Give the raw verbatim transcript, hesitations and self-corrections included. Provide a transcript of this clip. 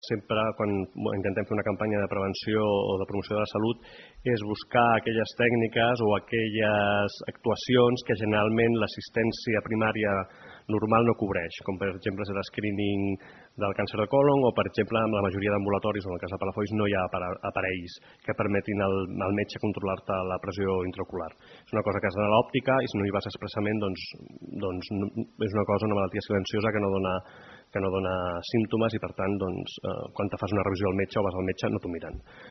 sempre quan intentem fer una campanya de prevenció o de promoció de la salut és buscar aquelles tècniques o aquelles actuacions que generalment l'assistència primària normal no cobreix, com per exemple és l'escreening del càncer de còlon o per exemple en la majoria d'ambulatoris o en el cas de Palafolls no hi ha aparells que permetin al, al metge controlar-te la pressió intraocular. És una cosa que has d'anar a l'òptica i si no hi vas expressament doncs, doncs és una cosa, una malaltia silenciosa que no dona que no dona símptomes i per tant doncs, eh, quan te fas una revisió al metge o vas al metge no t'ho miren.